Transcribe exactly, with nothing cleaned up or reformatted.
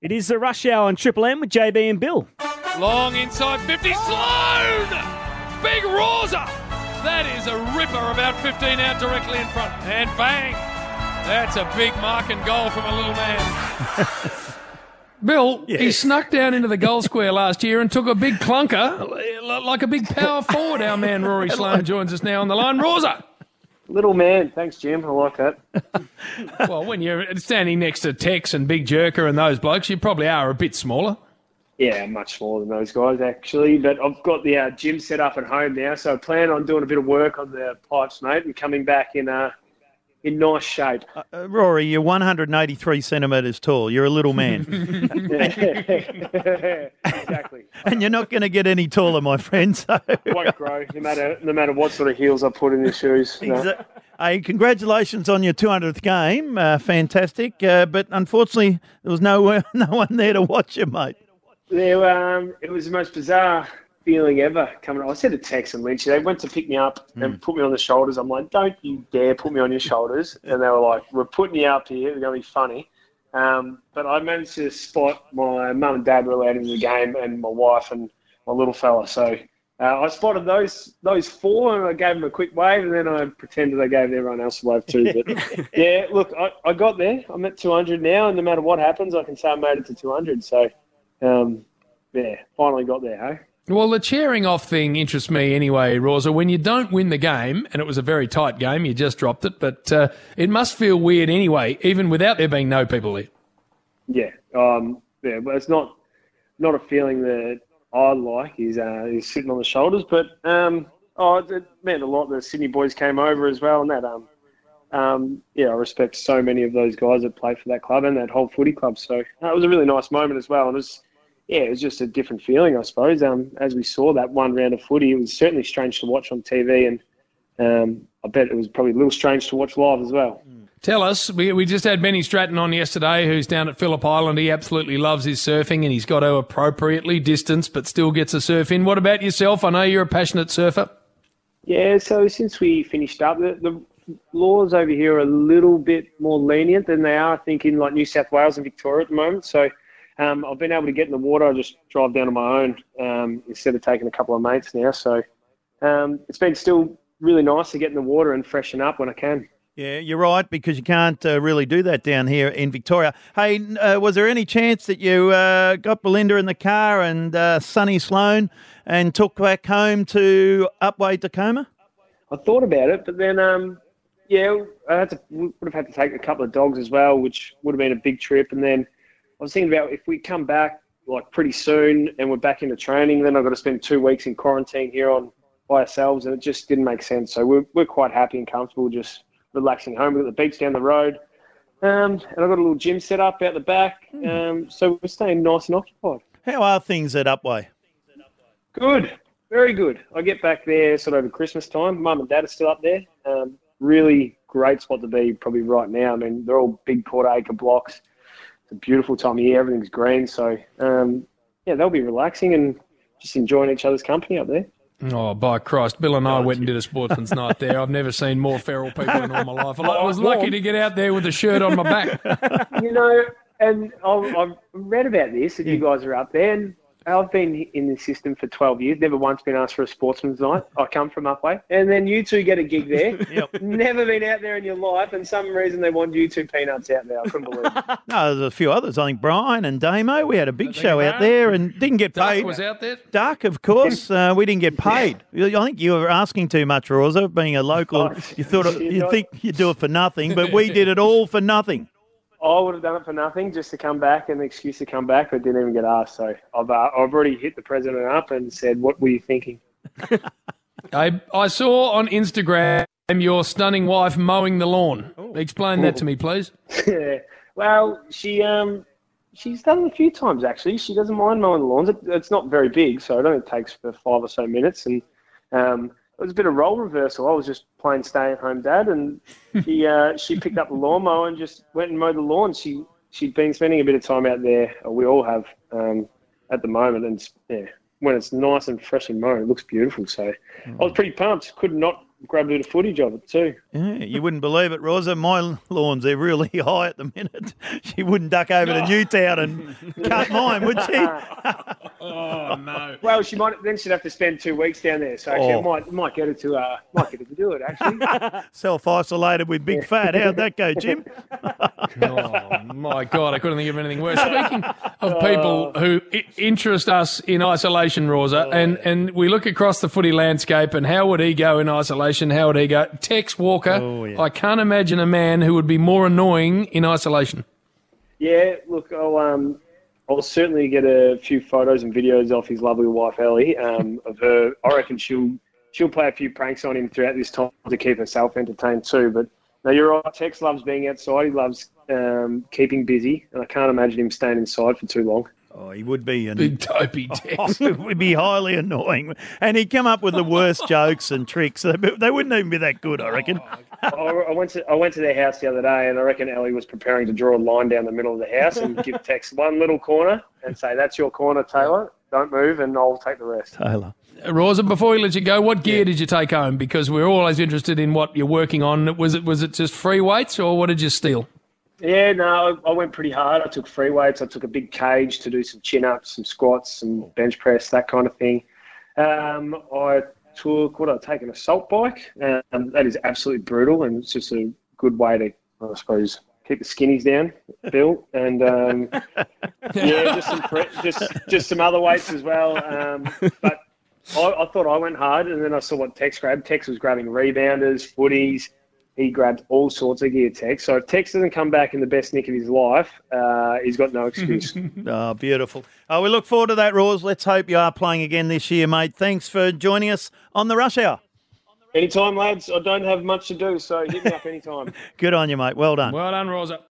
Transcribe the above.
It is the Rush Hour on Triple M with J B and Bill. Long inside fifty, Sloan! Big Rosa! That is a ripper, about fifteen out directly in front. And bang! That's a big mark and goal from a little man. Bill, Yes. he snuck down into the goal square last year and took a big clunker, like a big power forward. Our man Rory Sloan joins us now on the line. Rosa! Little man. Thanks, Jim. I like that. Well, when you're standing next to Tex and Big Jerker and those blokes, you probably are a bit smaller. Yeah, much smaller than those guys, actually. But I've got the uh, gym set up at home now, so I plan on doing a bit of work on the pipes, mate, and coming back in uh, in nice shape. Uh, uh, Rory, you're one hundred eighty-three centimetres tall. You're a little man. Exactly. And you're not going to get any taller, my friend. So. Won't grow, no matter no matter what sort of heels I put in the shoes. No. Exa- Hey, congratulations on your two hundredth game. Uh, fantastic. Uh, but unfortunately, there was no, no one there to watch you, mate. There, um, it was the most bizarre feeling ever coming. I said to Tex and Lynch, they went to pick me up and put me on the shoulders. I'm like, don't you dare put me on your shoulders. And they were like, we're putting you up here. It's going to be funny. Um, but I managed to spot my mum and dad were allowed into the game and my wife and my little fella. So uh, I spotted those those four and I gave them a quick wave and then I pretended I gave everyone else a wave too. But yeah, look, I, I got there. I'm at two hundred now and no matter what happens, I can say I made it to two hundred. So, um, yeah, finally got there, hey? Well, the cheering off thing interests me anyway, Rosa. When you don't win the game, and it was a very tight game, you just dropped it, but uh, it must feel weird anyway, even without there being no people there. Yeah, um, yeah, but it's not not a feeling that I like. Is uh, is sitting on the shoulders, but um, oh, it meant a lot. The Sydney boys came over as well, and that um, um, yeah, I respect so many of those guys that play for that club and that whole footy club. So uh, it was a really nice moment as well, and it was. Yeah, it was just a different feeling, I suppose. Um, as we saw that one round of footy, it was certainly strange to watch on T V, and um, I bet it was probably a little strange to watch live as well. Tell us, we we just had Benny Stratton on yesterday, who's down at Phillip Island. He absolutely loves his surfing, and he's got to appropriately distance, but still gets a surf in. What about yourself? I know you're a passionate surfer. Yeah, so since we finished up, the, the laws over here are a little bit more lenient than they are, I think, in like New South Wales and Victoria at the moment. So. Um, I've been able to get in the water. I just drive down on my own um, instead of taking a couple of mates now. So um, it's been still really nice to get in the water and freshen up when I can. Yeah, you're right, because you can't uh, really do that down here in Victoria. Hey, uh, was there any chance that you uh, got Belinda in the car and uh, Sonny Sloan and took back home to Upwey Tacoma? I thought about it, but then, um, yeah, I had to, would have had to take a couple of dogs as well, which would have been a big trip. And then I was thinking about if we come back like pretty soon and we're back into training, then I've got to spend two weeks in quarantine here on by ourselves, and it just didn't make sense. So we're we're quite happy and comfortable just relaxing home. We've got the beach down the road, um, and I've got a little gym set up out the back, um, so we're staying nice and occupied. How are things at Upwey? Good, very good. I get back there sort of over Christmas time. Mum and Dad are still up there. Um, really great spot to be probably right now. I mean, they're all big quarter acre blocks. It's a beautiful time of year. Everything's green. So, um, yeah, they'll be relaxing and just enjoying each other's company up there. Oh, by Christ. Bill and I went and did a sportsman's night there. I've never seen more feral people in all my life. I was lucky to get out there with a shirt on my back. You know, and I've, I've read about this, that you guys are up there, and I've been in the system for twelve years, never once been asked for a sportsman's night. I come from Upwey. And then you two get a gig there. Yep. Never been out there in your life, and some reason they want you two peanuts out there. I couldn't believe it. No, there's a few others. I think Brian and Damo, we had a big show out there and didn't get Duck paid. was out there. Duck, of course. Uh, we didn't get paid. I think you were asking too much, Rosa, being a local. Oh, You thought it, you're you not- think you'd do it for nothing, but we did it all for nothing. I would have done it for nothing, just to come back and the excuse to come back, but didn't even get asked. So I've uh, I've already hit the president up and said, what were you thinking? I, I saw on Instagram your stunning wife mowing the lawn. Explain that to me, please. Well, she um she's done it a few times, actually. She doesn't mind mowing the lawns. It, it's not very big, so it only takes for five or so minutes. And um, it was a bit of role reversal. I was just plain stay-at-home dad, and she uh, she picked up the lawnmower and just went and mowed the lawn. She, she'd been spending a bit of time out there, or we all have, um, at the moment. And, yeah, when it's nice and fresh and mown, it looks beautiful. So mm. I was pretty pumped. Could not grab a bit of footage of it too. Yeah, you wouldn't believe it, Rosa. My lawns, they're really high at the minute. She wouldn't duck over to Newtown and cut mine, would she? Oh, no. Well, she might then she'd have to spend two weeks down there. So actually, Oh. it might might get her to uh might get her to do it actually. Self-isolated with big fat. How'd that go, Jim? Oh, my God, I couldn't think of anything worse. Speaking of people who I- interest us in isolation, Rosa, and, and we look across the footy landscape and how would he go in isolation, how would he go? Tex Walker, Oh, yeah. I can't imagine a man who would be more annoying in isolation. Yeah, look, I'll um, I'll certainly get a few photos and videos off his lovely wife Ellie. Um, of her, I reckon she'll she'll play a few pranks on him throughout this time to keep herself entertained too. But no, you're right. Tex loves being outside. He loves um, keeping busy, and I can't imagine him staying inside for too long. Oh, he would be. And Big dopey Tex. it would be highly annoying. And he'd come up with the worst jokes and tricks. They they wouldn't even be that good, I reckon. I, I went to I went to their house the other day, and I reckon Ellie was preparing to draw a line down the middle of the house and give Tex one little corner and say, "That's your corner, Taylor. Don't move, and I'll take the rest." Taylor. Rosa, before we let you go, what gear did you take home? Because we're always interested in what you're working on. Was it was it just free weights or what did you steal? Yeah, no, I I went pretty hard. I took free weights. I took a big cage to do some chin-ups, some squats, some bench press, that kind of thing. Um, I took, what did I take, an assault bike. Um, that is absolutely brutal, and it's just a good way to, I suppose, keep the skinnies down, Bill. And, um, yeah, just some pre- just just some other weights as well. Um, but I, I thought I went hard, and then I saw what Tex grabbed. Tex was grabbing rebounders, footies. He grabbed all sorts of gear, Tex. So if Tex doesn't come back in the best nick of his life, uh, he's got no excuse. Oh, beautiful. Oh, we look forward to that, Roz. Let's hope you are playing again this year, mate. Thanks for joining us on the Rush Hour. Anytime, lads. I don't have much to do, so hit me up anytime. Good on you, mate. Well done. Well done, Rosa.